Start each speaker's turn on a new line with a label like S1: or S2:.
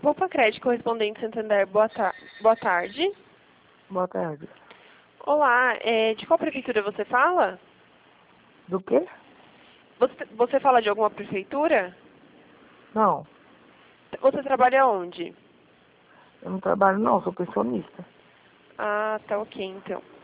S1: Roupa Crédito Correspondente Santander, boa tarde.
S2: Boa tarde.
S1: Olá, de qual prefeitura você fala?
S2: Do quê?
S1: Você fala de alguma prefeitura?
S2: Não,
S1: Você trabalha onde?
S2: eu não trabalho não, sou pensionista.
S1: Ah, tá ok então.